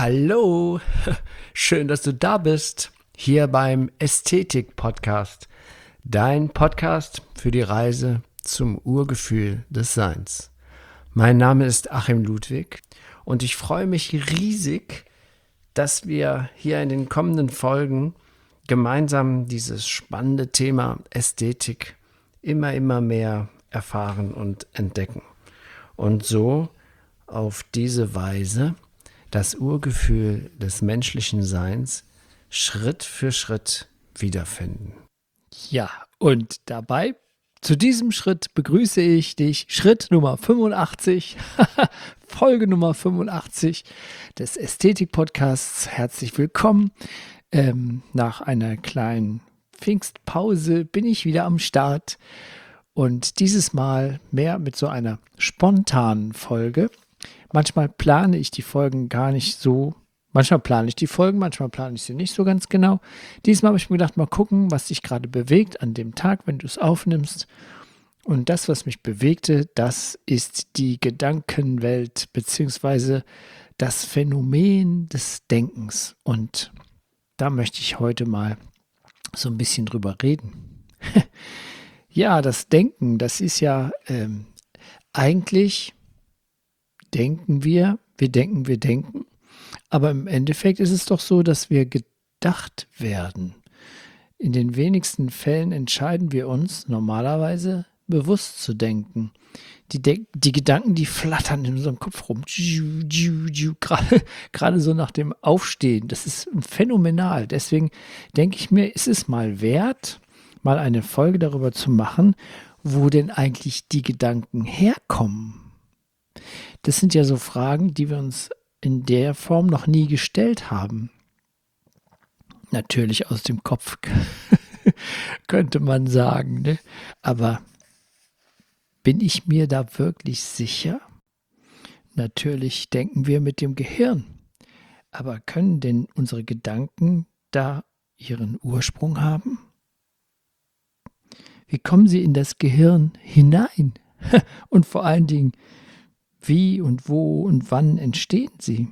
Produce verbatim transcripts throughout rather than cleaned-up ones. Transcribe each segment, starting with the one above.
Hallo, schön, dass du da bist, hier beim Ästhetik-Podcast, dein Podcast für die Reise zum Urgefühl des Seins. Mein Name ist Achim Ludwig und ich freue mich riesig, dass wir hier in den kommenden Folgen gemeinsam dieses spannende Thema Ästhetik immer, immer mehr erfahren und entdecken und so auf diese Weise das Urgefühl des menschlichen Seins Schritt für Schritt wiederfinden. Ja, und dabei, zu diesem Schritt begrüße ich dich, Schritt Nummer fünfundachtzig, Folge Nummer fünfundachtzig des Ästhetik-Podcasts. Herzlich willkommen. Ähm, nach einer kleinen Pfingstpause bin ich wieder am Start und dieses Mal mehr mit so einer spontanen Folge. Manchmal plane ich die Folgen gar nicht so. Manchmal plane ich die Folgen, manchmal plane ich sie nicht so ganz genau. Diesmal habe ich mir gedacht, mal gucken, was dich gerade bewegt an dem Tag, wenn du es aufnimmst. Und das, was mich bewegte, das ist die Gedankenwelt beziehungsweise das Phänomen des Denkens. Und da möchte ich heute mal so ein bisschen drüber reden. Ja, das Denken, das ist ja ähm, eigentlich... denken wir, wir denken, wir denken. Aber im Endeffekt ist es doch so, dass wir gedacht werden. In den wenigsten Fällen entscheiden wir uns normalerweise bewusst zu denken. Die, De- die Gedanken, die flattern in unserem Kopf rum. Gerade, gerade so nach dem Aufstehen. Das ist phänomenal. Deswegen denke ich mir, ist es mal wert, mal eine Folge darüber zu machen, wo denn eigentlich die Gedanken herkommen. Das sind ja so Fragen, die wir uns in der Form noch nie gestellt haben. Natürlich aus dem Kopf, könnte man sagen, ne? Aber bin ich mir da wirklich sicher? Natürlich denken wir mit dem Gehirn. Aber können denn unsere Gedanken da ihren Ursprung haben? Wie kommen sie in das Gehirn hinein? Und vor allen Dingen, wie und wo und wann entstehen sie?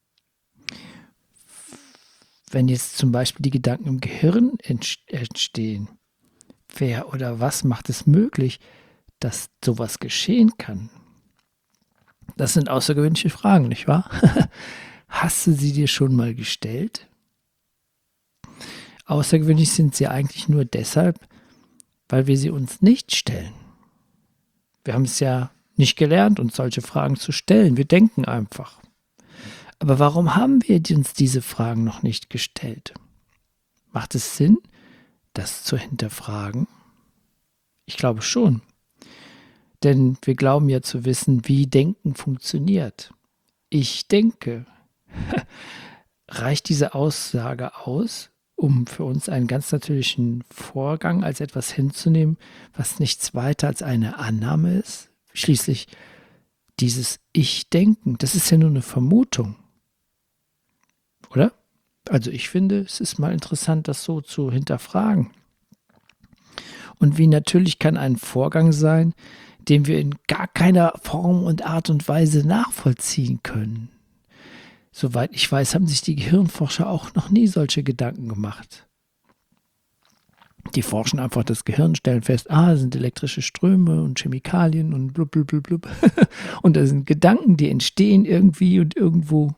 Wenn jetzt zum Beispiel die Gedanken im Gehirn entstehen, wer oder was macht es möglich, dass sowas geschehen kann? Das sind außergewöhnliche Fragen, nicht wahr? Hast du sie dir schon mal gestellt? Außergewöhnlich sind sie eigentlich nur deshalb, weil wir sie uns nicht stellen. Wir haben es ja nicht gelernt, uns solche Fragen zu stellen. Wir denken einfach. Aber warum haben wir uns diese Fragen noch nicht gestellt? Macht es Sinn, das zu hinterfragen? Ich glaube schon. Denn wir glauben ja zu wissen, wie Denken funktioniert. Ich denke. Reicht diese Aussage aus, um für uns einen ganz natürlichen Vorgang als etwas hinzunehmen, was nichts weiter als eine Annahme ist? Schließlich dieses Ich-Denken, das ist ja nur eine Vermutung, oder? Also ich finde, es ist mal interessant, das so zu hinterfragen. Und wie natürlich kann ein Vorgang sein, den wir in gar keiner Form und Art und Weise nachvollziehen können. Soweit ich weiß, haben sich die Gehirnforscher auch noch nie solche Gedanken gemacht. Die forschen einfach das Gehirn, stellen fest, ah, das sind elektrische Ströme und Chemikalien und blub, blub, blub, blub. Und da sind Gedanken, die entstehen irgendwie und irgendwo.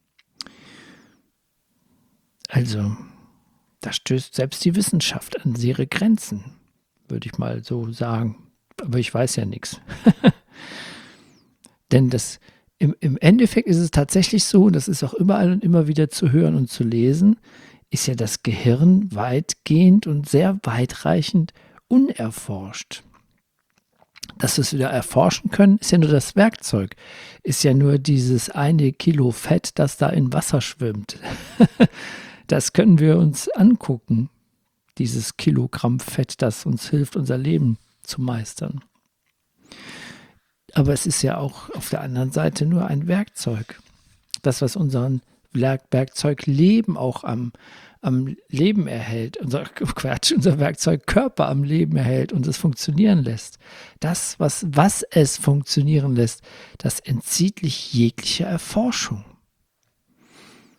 Also, da stößt selbst die Wissenschaft an ihre Grenzen, würde ich mal so sagen. Aber ich weiß ja nichts. Denn das, im, im Endeffekt ist es tatsächlich so, das ist auch überall und immer wieder zu hören und zu lesen, ist ja das Gehirn weitgehend und sehr weitreichend unerforscht. Dass wir es wieder erforschen können, ist ja nur das Werkzeug. Ist ja nur dieses eine Kilo Fett, das da in Wasser schwimmt. Das können wir uns angucken. Dieses Kilogramm Fett, das uns hilft, unser Leben zu meistern. Aber es ist ja auch auf der anderen Seite nur ein Werkzeug. Das, was unseren Werkzeug Leben auch am, am Leben erhält, unser Quatsch, unser Werkzeug Körper am Leben erhält und es funktionieren lässt. Das, was, was es funktionieren lässt, das entzieht sich jeglicher Erforschung.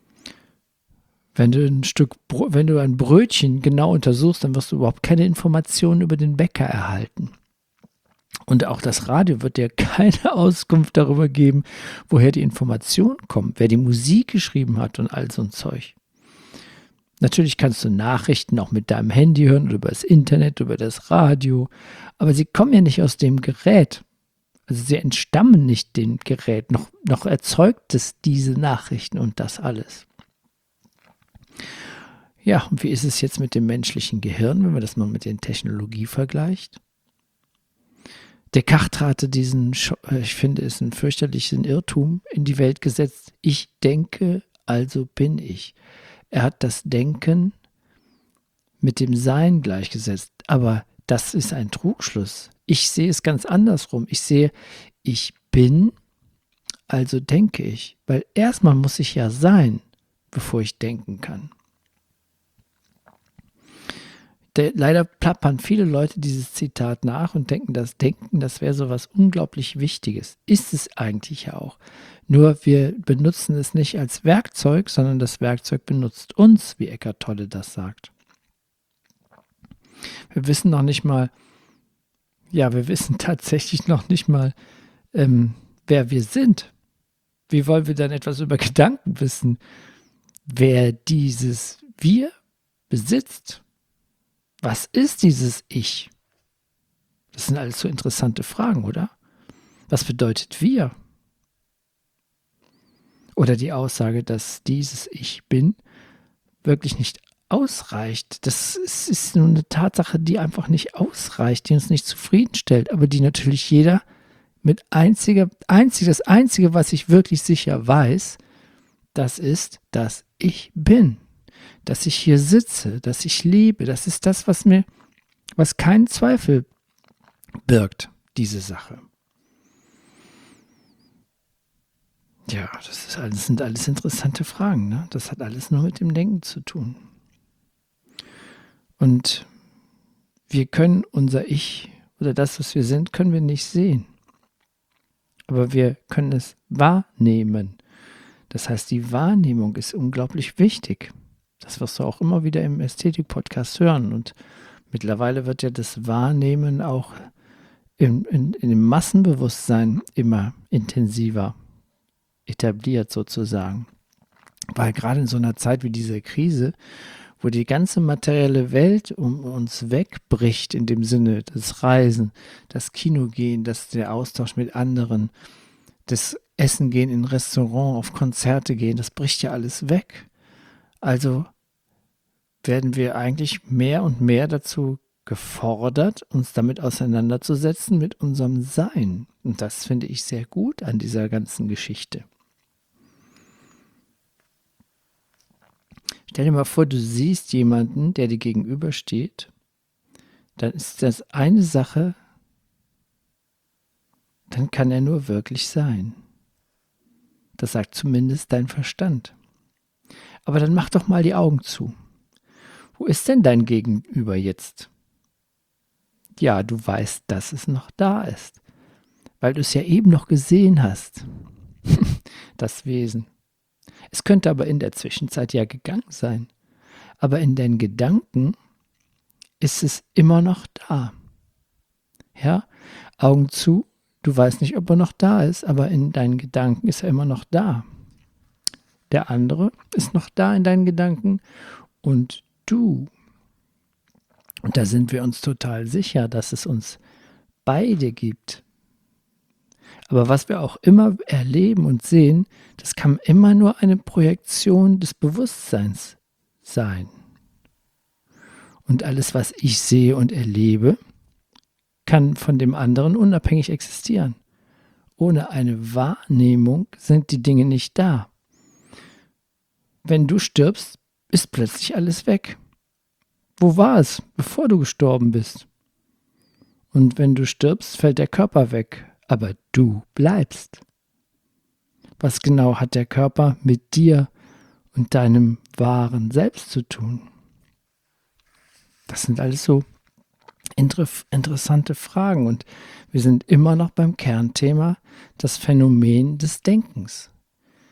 Wenn du ein Stück, Bro- wenn du ein Brötchen genau untersuchst, dann wirst du überhaupt keine Informationen über den Bäcker erhalten. Und auch das Radio wird dir keine Auskunft darüber geben, woher die Informationen kommen, wer die Musik geschrieben hat und all so ein Zeug. Natürlich kannst du Nachrichten auch mit deinem Handy hören oder über das Internet, über das Radio, aber sie kommen ja nicht aus dem Gerät. Also sie entstammen nicht dem Gerät, noch, noch erzeugt es diese Nachrichten und das alles. Ja, und wie ist es jetzt mit dem menschlichen Gehirn, wenn man das mal mit der Technologie vergleicht? Descartes hatte diesen, ich finde es einen fürchterlichen Irrtum in die Welt gesetzt. Ich denke, also bin ich. Er hat das Denken mit dem Sein gleichgesetzt. Aber das ist ein Trugschluss. Ich sehe es ganz andersrum. Ich sehe, ich bin, also denke ich. Weil erstmal muss ich ja sein, bevor ich denken kann. Der, leider plappern viele Leute dieses Zitat nach und denken, das Denken, das wäre so was unglaublich Wichtiges. Ist es eigentlich ja auch. Nur wir benutzen es nicht als Werkzeug, sondern das Werkzeug benutzt uns, wie Eckhart Tolle das sagt. Wir wissen noch nicht mal, ja, wir wissen tatsächlich noch nicht mal, ähm, wer wir sind. Wie wollen wir dann etwas über Gedanken wissen? Wer dieses Wir besitzt? Was ist dieses Ich? Das sind alles so interessante Fragen, oder? Was bedeutet wir? Oder die Aussage, dass dieses Ich bin wirklich nicht ausreicht. Das ist, ist nur eine Tatsache, die einfach nicht ausreicht, die uns nicht zufriedenstellt, aber die natürlich jeder mit einziger, einzig, das Einzige, was ich wirklich sicher weiß, das ist, dass ich bin. Dass ich hier sitze, dass ich lebe, das ist das, was mir, was keinen Zweifel birgt, diese Sache. Ja, das ist alles, sind alles interessante Fragen, ne? Das hat alles nur mit dem Denken zu tun. Und wir können unser Ich oder das, was wir sind, können wir nicht sehen. Aber wir können es wahrnehmen. Das heißt, die Wahrnehmung ist unglaublich wichtig. Das wirst du auch immer wieder im Ästhetik-Podcast hören. Und mittlerweile wird ja das Wahrnehmen auch in, in, in dem Massenbewusstsein immer intensiver etabliert sozusagen. Weil gerade in so einer Zeit wie dieser Krise, wo die ganze materielle Welt um uns wegbricht, in dem Sinne das Reisen, das Kinogehen, das der Austausch mit anderen, das Essen gehen in Restaurant, auf Konzerte gehen, das bricht ja alles weg. Also werden wir eigentlich mehr und mehr dazu gefordert, uns damit auseinanderzusetzen mit unserem Sein. Und das finde ich sehr gut an dieser ganzen Geschichte. Stell dir mal vor, du siehst jemanden, der dir gegenübersteht, dann ist das eine Sache, dann kann er nur wirklich sein. Das sagt zumindest dein Verstand. Aber dann mach doch mal die Augen zu. Wo ist denn dein Gegenüber jetzt? Ja, du weißt, dass es noch da ist, weil du es ja eben noch gesehen hast, das Wesen. Es könnte aber in der Zwischenzeit ja gegangen sein. Aber in deinen Gedanken ist es immer noch da. Ja, Augen zu, du weißt nicht, ob er noch da ist, aber in deinen Gedanken ist er immer noch da. Der andere ist noch da in deinen Gedanken und du. Und da sind wir uns total sicher, dass es uns beide gibt. Aber was wir auch immer erleben und sehen, das kann immer nur eine Projektion des Bewusstseins sein. Und alles, was ich sehe und erlebe, kann von dem anderen unabhängig existieren. Ohne eine Wahrnehmung sind die Dinge nicht da. Wenn du stirbst, ist plötzlich alles weg. Wo war es, bevor du gestorben bist? Und wenn du stirbst, fällt der Körper weg, aber du bleibst. Was genau hat der Körper mit dir und deinem wahren Selbst zu tun? Das sind alles so inter- interessante Fragen und wir sind immer noch beim Kernthema, das Phänomen des Denkens.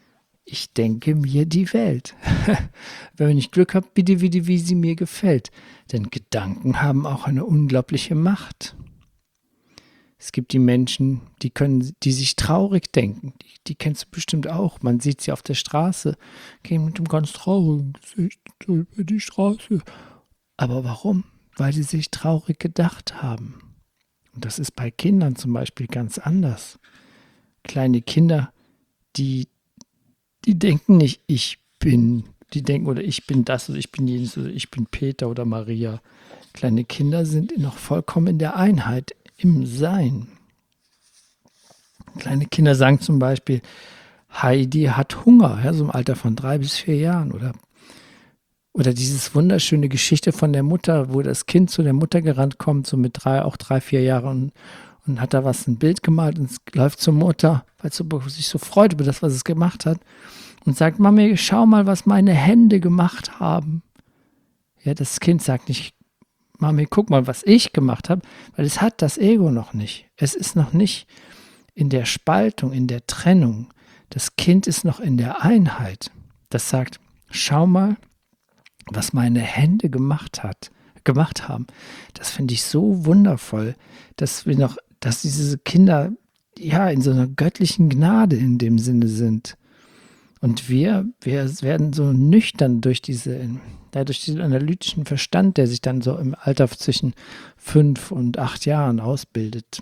Ich denke mir die Welt. Wenn ich Glück habe, bitte wie, wie sie mir gefällt. Denn Gedanken haben auch eine unglaubliche Macht. Es gibt die Menschen, die können, die sich traurig denken. Die, die kennst du bestimmt auch. Man sieht sie auf der Straße, gehen mit einem ganz traurigen Gesicht über die Straße. Aber warum? Weil sie sich traurig gedacht haben. Und das ist bei Kindern zum Beispiel ganz anders. Kleine Kinder, die, die denken nicht, ich bin, die denken, oder ich bin das, oder ich bin jenes, oder ich bin Peter oder Maria. Kleine Kinder sind noch vollkommen in der Einheit, im Sein. Kleine Kinder sagen zum Beispiel, Heidi hat Hunger, ja, so im Alter von drei bis vier Jahren. Oder, oder dieses wunderschöne Geschichte von der Mutter, wo das Kind zu der Mutter gerannt kommt, so mit drei, auch drei, vier Jahren, und, und hat da was, ein Bild gemalt und es läuft zur Mutter, weil es sich so freut über das, was es gemacht hat, und sagt, Mami, schau mal, was meine Hände gemacht haben. Ja, das Kind sagt nicht, Mami, guck mal, was ich gemacht habe, weil es hat das Ego noch nicht. Es ist noch nicht in der Spaltung, in der Trennung. Das Kind ist noch in der Einheit. Das sagt, schau mal, was meine Hände gemacht hat, gemacht haben. Das finde ich so wundervoll, dass wir noch, dass diese Kinder ja in so einer göttlichen Gnade in dem Sinne sind. Und wir, wir werden so nüchtern durch diese, ja, durch diesen analytischen Verstand, der sich dann so im Alter zwischen fünf und acht Jahren ausbildet.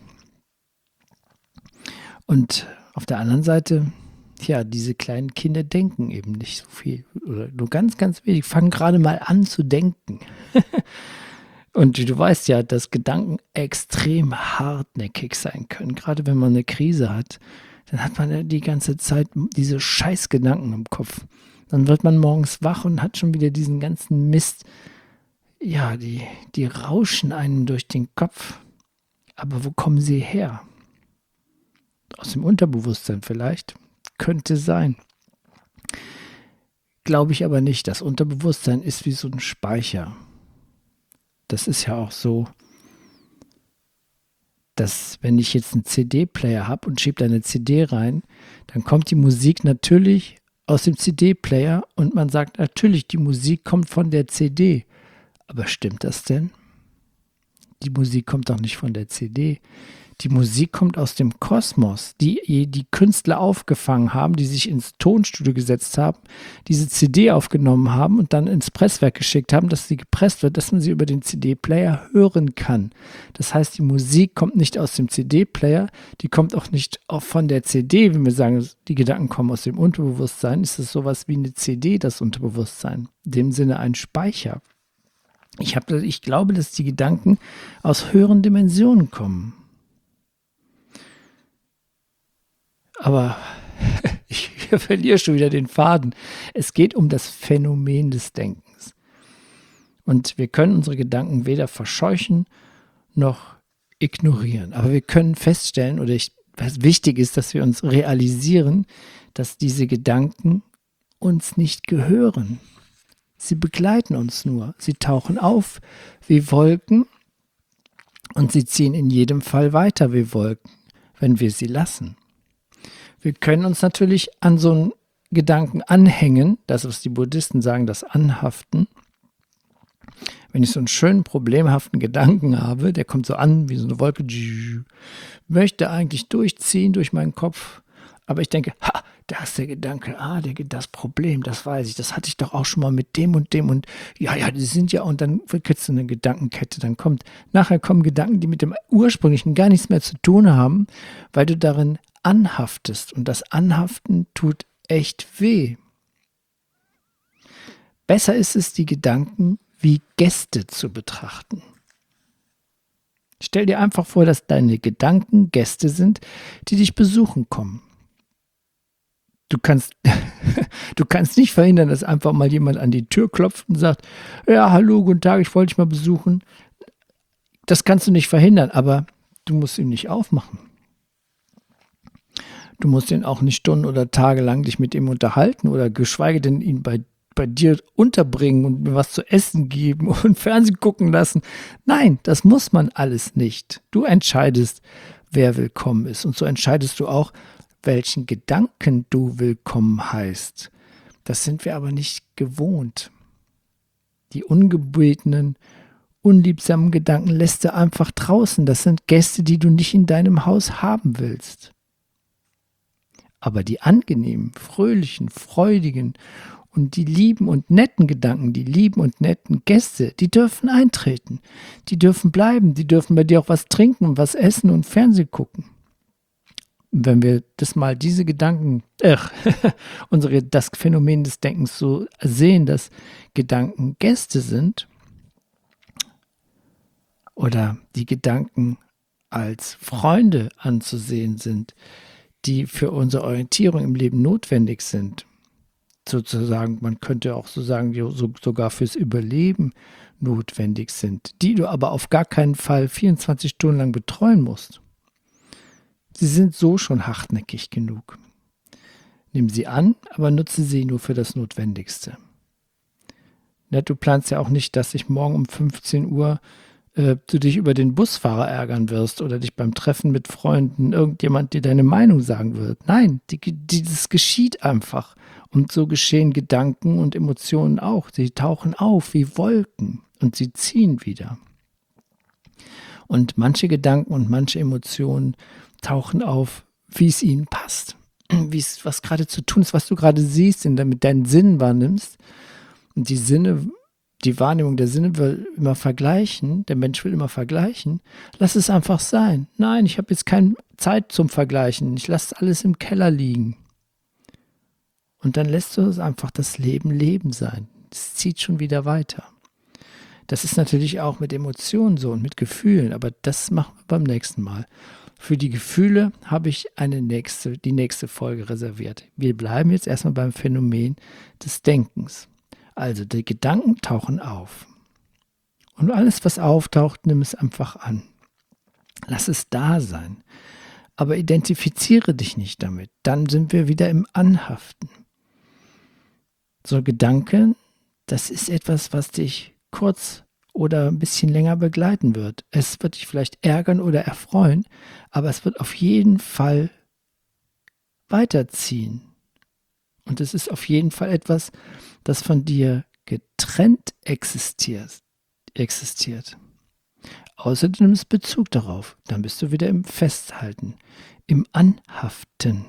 Und auf der anderen Seite, ja, diese kleinen Kinder denken eben nicht so viel. Oder nur ganz, ganz wenig. Fangen gerade mal an zu denken. Und du weißt ja, dass Gedanken extrem hartnäckig sein können. Gerade wenn man eine Krise hat, dann hat man ja die ganze Zeit diese Scheißgedanken im Kopf. Dann wird man morgens wach und hat schon wieder diesen ganzen Mist. Ja, die, die rauschen einem durch den Kopf. Aber wo kommen sie her? Aus dem Unterbewusstsein vielleicht? Könnte sein. Glaube ich aber nicht. Das Unterbewusstsein ist wie so ein Speicher. Das ist ja auch so, dass wenn ich jetzt einen C D-Player habe und schiebe da eine C D rein, dann kommt die Musik natürlich aus dem C D-Player und man sagt natürlich, die Musik kommt von der C D. Aber stimmt das denn? Die Musik kommt doch nicht von der C D. Die Musik kommt aus dem Kosmos, die die Künstler aufgefangen haben, die sich ins Tonstudio gesetzt haben, diese C D aufgenommen haben und dann ins Presswerk geschickt haben, dass sie gepresst wird, dass man sie über den C D-Player hören kann. Das heißt, die Musik kommt nicht aus dem C D-Player, die kommt auch nicht auch von der C D, wenn wir sagen, die Gedanken kommen aus dem Unterbewusstsein, ist es sowas wie eine C D, das Unterbewusstsein. In dem Sinne ein Speicher. Ich, hab, ich glaube, dass die Gedanken aus höheren Dimensionen kommen. Aber ich verliere schon wieder den Faden. Es geht um das Phänomen des Denkens. Und wir können unsere Gedanken weder verscheuchen noch ignorieren. Aber wir können feststellen, oder ich, was wichtig ist, dass wir uns realisieren, dass diese Gedanken uns nicht gehören. Sie begleiten uns nur. Sie tauchen auf wie Wolken und sie ziehen in jedem Fall weiter wie Wolken, wenn wir sie lassen. Wir können uns natürlich an so einen Gedanken anhängen, das, was die Buddhisten sagen, das Anhaften. Wenn ich so einen schönen, problemhaften Gedanken habe, der kommt so an wie so eine Wolke, möchte eigentlich durchziehen durch meinen Kopf, aber ich denke, ha, da ist der Gedanke, ah, der, das Problem, das weiß ich, das hatte ich doch auch schon mal mit dem und dem und ja, ja, die sind ja, und dann wird so eine Gedankenkette, dann kommt, nachher kommen Gedanken, die mit dem ursprünglichen gar nichts mehr zu tun haben, weil du darin anhaftest. Und das Anhaften tut echt weh. Besser ist es, die Gedanken wie Gäste zu betrachten. Stell dir einfach vor, dass deine Gedanken Gäste sind, die dich besuchen kommen. Du kannst, du kannst nicht verhindern, dass einfach mal jemand an die Tür klopft und sagt, ja, hallo, guten Tag, ich wollte dich mal besuchen. Das kannst du nicht verhindern, aber du musst ihm nicht aufmachen. Du musst ihn auch nicht Stunden oder Tage lang dich mit ihm unterhalten oder geschweige denn ihn bei, bei dir unterbringen und mir was zu essen geben und Fernsehen gucken lassen. Nein, das muss man alles nicht. Du entscheidest, wer willkommen ist. Und so entscheidest du auch, welchen Gedanken du willkommen heißt. Das sind wir aber nicht gewohnt. Die ungebetenen, unliebsamen Gedanken lässt du einfach draußen. Das sind Gäste, die du nicht in deinem Haus haben willst. Aber die angenehmen, fröhlichen, freudigen und die lieben und netten Gedanken, die lieben und netten Gäste, die dürfen eintreten. Die dürfen bleiben. Die dürfen bei dir auch was trinken und was essen und Fernsehen gucken. Und wenn wir das mal, diese Gedanken, äh, unsere, das Phänomen des Denkens so sehen, dass Gedanken Gäste sind oder die Gedanken als Freunde anzusehen sind, die für unsere Orientierung im Leben notwendig sind, sozusagen, man könnte auch so sagen, die so, sogar fürs Überleben notwendig sind, die du aber auf gar keinen Fall vierundzwanzig Stunden lang betreuen musst. Sie sind so schon hartnäckig genug. Nimm sie an, aber nutze sie nur für das Notwendigste. Ja, du planst ja auch nicht, dass sich morgen um fünfzehn Uhr äh, du dich über den Busfahrer ärgern wirst oder dich beim Treffen mit Freunden irgendjemand dir deine Meinung sagen wird. Nein, die, die, das geschieht einfach. Und so geschehen Gedanken und Emotionen auch. Sie tauchen auf wie Wolken und sie ziehen wieder. Und manche Gedanken und manche Emotionen tauchen auf, wie es ihnen passt, wie es, was gerade zu tun ist, was du gerade siehst, in der, mit deinen Sinnen wahrnimmst. Und die Sinne, die Wahrnehmung der Sinne will immer vergleichen, der Mensch will immer vergleichen. Lass es einfach sein. Nein, ich habe jetzt keine Zeit zum Vergleichen. Ich lasse alles im Keller liegen. Und dann lässt du es einfach das Leben Leben sein. Es zieht schon wieder weiter. Das ist natürlich auch mit Emotionen so und mit Gefühlen, aber das machen wir beim nächsten Mal. Für die Gefühle habe ich eine nächste, die nächste Folge reserviert. Wir bleiben jetzt erstmal beim Phänomen des Denkens. Also die Gedanken tauchen auf. Und alles, was auftaucht, nimm es einfach an. Lass es da sein. Aber identifiziere dich nicht damit. Dann sind wir wieder im Anhaften. So Gedanken, das ist etwas, was dich kurz oder ein bisschen länger begleiten wird. Es wird dich vielleicht ärgern oder erfreuen, aber es wird auf jeden Fall weiterziehen. Und es ist auf jeden Fall etwas, das von dir getrennt existiert. existiert. Außer du nimmst Bezug darauf, dann bist du wieder im Festhalten, im Anhaften.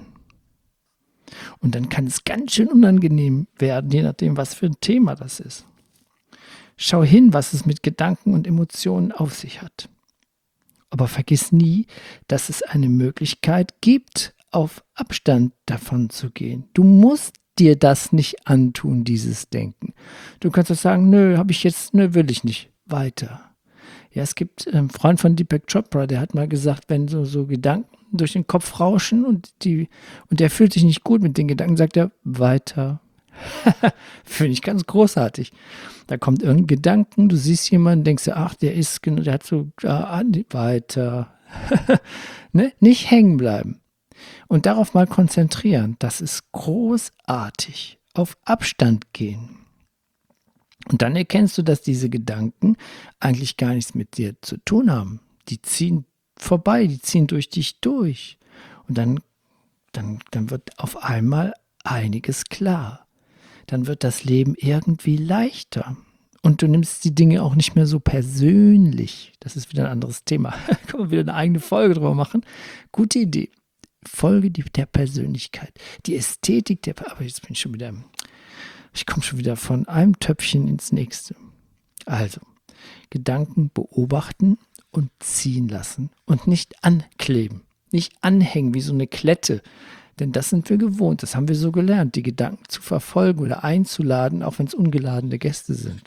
Und dann kann es ganz schön unangenehm werden, je nachdem, was für ein Thema das ist. Schau hin, was es mit Gedanken und Emotionen auf sich hat. Aber vergiss nie, dass es eine Möglichkeit gibt, auf Abstand davon zu gehen. Du musst dir das nicht antun, dieses Denken. Du kannst doch sagen, nö, habe ich jetzt, nö, will ich nicht. Weiter. Ja, es gibt einen Freund von Deepak Chopra, der hat mal gesagt, wenn so, so Gedanken durch den Kopf rauschen und, die, und der fühlt sich nicht gut mit den Gedanken, sagt er, weiter. Finde ich ganz großartig. Da kommt irgendein Gedanken, du siehst jemanden, denkst du, ach, der ist, der hat so, ah, weiter. Ne? Nicht hängen bleiben. Und darauf mal konzentrieren. Das ist großartig. Auf Abstand gehen. Und dann erkennst du, dass diese Gedanken eigentlich gar nichts mit dir zu tun haben. Die ziehen vorbei, die ziehen durch dich durch. Und dann, dann, dann wird auf einmal einiges klar. Dann wird das Leben irgendwie leichter. Und du nimmst die Dinge auch nicht mehr so persönlich. Das ist wieder ein anderes Thema. Da kann man wieder eine eigene Folge drüber machen. Gute Idee. Folge der Persönlichkeit. Die Ästhetik der... Aber jetzt bin ich schon wieder... Ich komme schon wieder von einem Töpfchen ins nächste. Also, Gedanken beobachten und ziehen lassen. Und nicht ankleben. Nicht anhängen wie so eine Klette. Denn das sind wir gewohnt, das haben wir so gelernt, die Gedanken zu verfolgen oder einzuladen, auch wenn es ungeladene Gäste sind.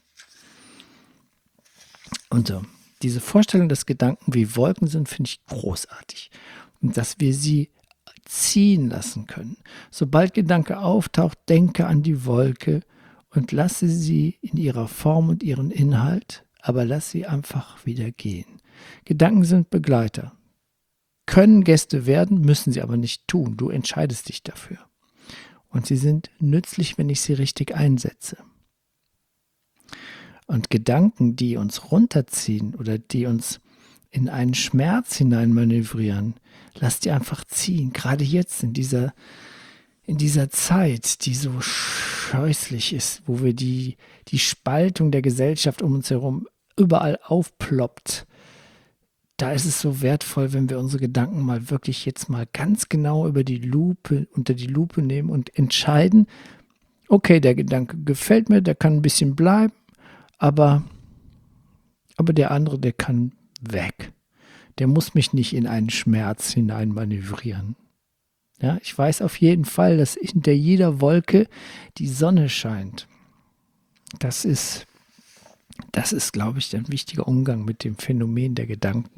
Und so, diese Vorstellung, dass Gedanken wie Wolken sind, finde ich großartig. Und dass wir sie ziehen lassen können. Sobald Gedanke auftaucht, denke an die Wolke und lasse sie in ihrer Form und ihren Inhalt, aber lass sie einfach wieder gehen. Gedanken sind Begleiter. Können Gäste werden, müssen sie aber nicht tun. Du entscheidest dich dafür. Und sie sind nützlich, wenn ich sie richtig einsetze. Und Gedanken, die uns runterziehen oder die uns in einen Schmerz hinein manövrieren. Lass die einfach ziehen, gerade jetzt in dieser, in dieser Zeit, die so scheußlich ist, wo wir die, die Spaltung der Gesellschaft um uns herum überall aufploppt. Da ist es so wertvoll, wenn wir unsere Gedanken mal wirklich jetzt mal ganz genau über die Lupe, unter die Lupe nehmen und entscheiden, okay, der Gedanke gefällt mir, der kann ein bisschen bleiben, aber, aber der andere, der kann weg. Der muss mich nicht in einen Schmerz hinein manövrieren. Ja, ich weiß auf jeden Fall, dass hinter jeder Wolke die Sonne scheint. Das ist, das ist, glaube ich, ein wichtiger Umgang mit dem Phänomen der Gedanken.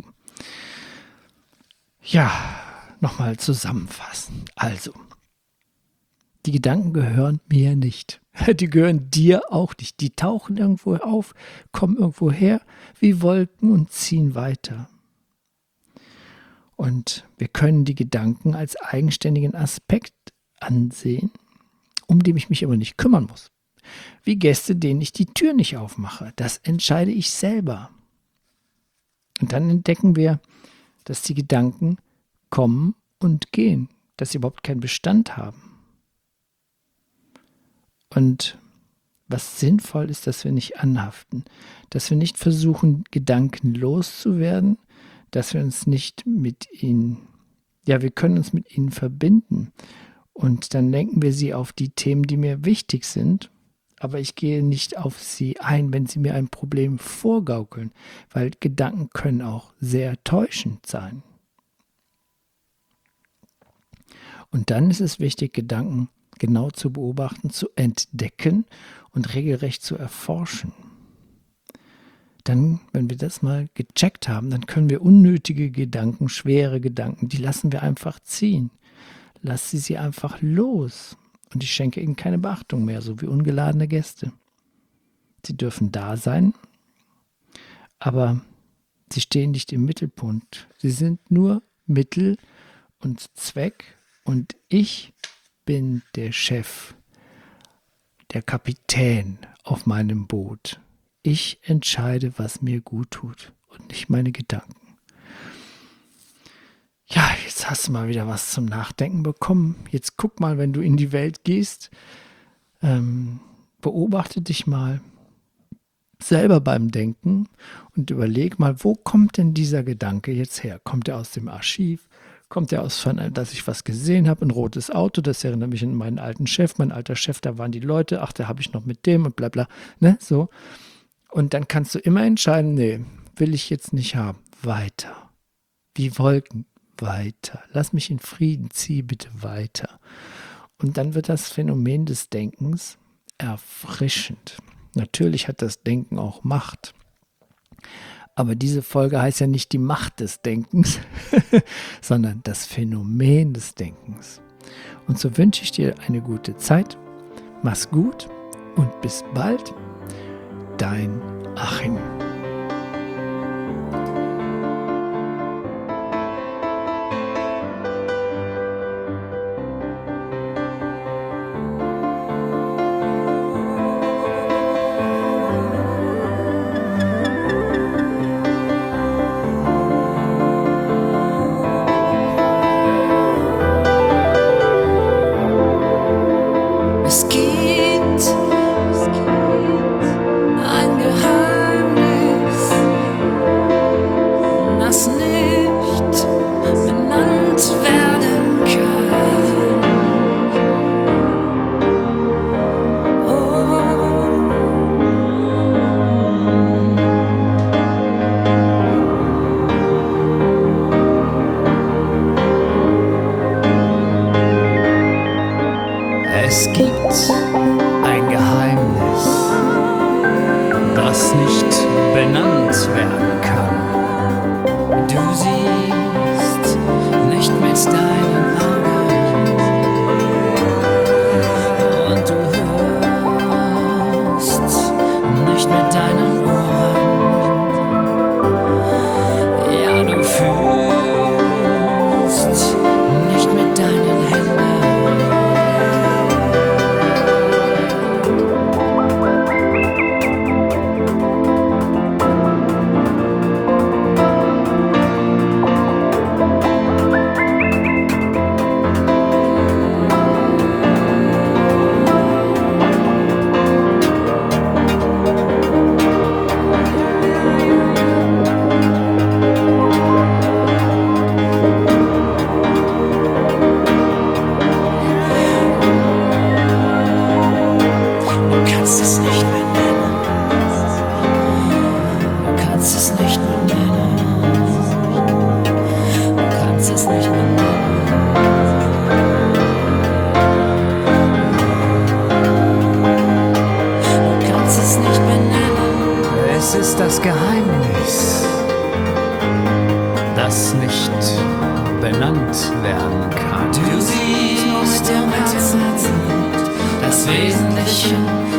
Ja, nochmal zusammenfassen. Also, die Gedanken gehören mir nicht. Die gehören dir auch nicht. Die tauchen irgendwo auf, kommen irgendwo her wie Wolken und ziehen weiter. Und wir können die Gedanken als eigenständigen Aspekt ansehen, um den ich mich aber nicht kümmern muss. Wie Gäste, denen ich die Tür nicht aufmache. Das entscheide ich selber. Und dann entdecken wir, dass die Gedanken kommen und gehen, dass sie überhaupt keinen Bestand haben. Und was sinnvoll ist, dass wir nicht anhaften, dass wir nicht versuchen, Gedanken loszuwerden, dass wir uns nicht mit ihnen, ja, wir können uns mit ihnen verbinden und dann lenken wir sie auf die Themen, die mir wichtig sind, aber ich gehe nicht auf sie ein, wenn sie mir ein Problem vorgaukeln, weil Gedanken können auch sehr täuschend sein. Und dann ist es wichtig, Gedanken genau zu beobachten, zu entdecken und regelrecht zu erforschen. Dann, wenn wir das mal gecheckt haben, dann können wir unnötige Gedanken, schwere Gedanken, die lassen wir einfach ziehen. Lass sie sie einfach los. Und ich schenke ihnen keine Beachtung mehr, so wie ungeladene Gäste. Sie dürfen da sein, aber sie stehen nicht im Mittelpunkt. Sie sind nur Mittel und Zweck und ich bin der Chef, der Kapitän auf meinem Boot. Ich entscheide, was mir gut tut und nicht meine Gedanken. Ja, jetzt hast du mal wieder was zum Nachdenken bekommen. Jetzt guck mal, wenn du in die Welt gehst, ähm, beobachte dich mal selber beim Denken und überleg mal, wo kommt denn dieser Gedanke jetzt her? Kommt er aus dem Archiv? Kommt er aus, von, dass ich was gesehen habe, ein rotes Auto, das erinnert mich an meinen alten Chef, mein alter Chef, da waren die Leute, ach, da habe ich noch mit dem und bla bla, ne, so. Und dann kannst du immer entscheiden, nee, will ich jetzt nicht haben, weiter. Wie Wolken, weiter. Lass mich in Frieden, zieh bitte weiter. Und dann wird das Phänomen des Denkens erfrischend. Natürlich hat das Denken auch Macht. Aber diese Folge heißt ja nicht die Macht des Denkens, sondern das Phänomen des Denkens. Und so wünsche ich dir eine gute Zeit. Mach's gut und bis bald. Dein Achim. Es gibt ein Geheimnis. Was ist das Geheimnis, das nicht benannt werden kann? Du siehst im Herzen das Wesentliche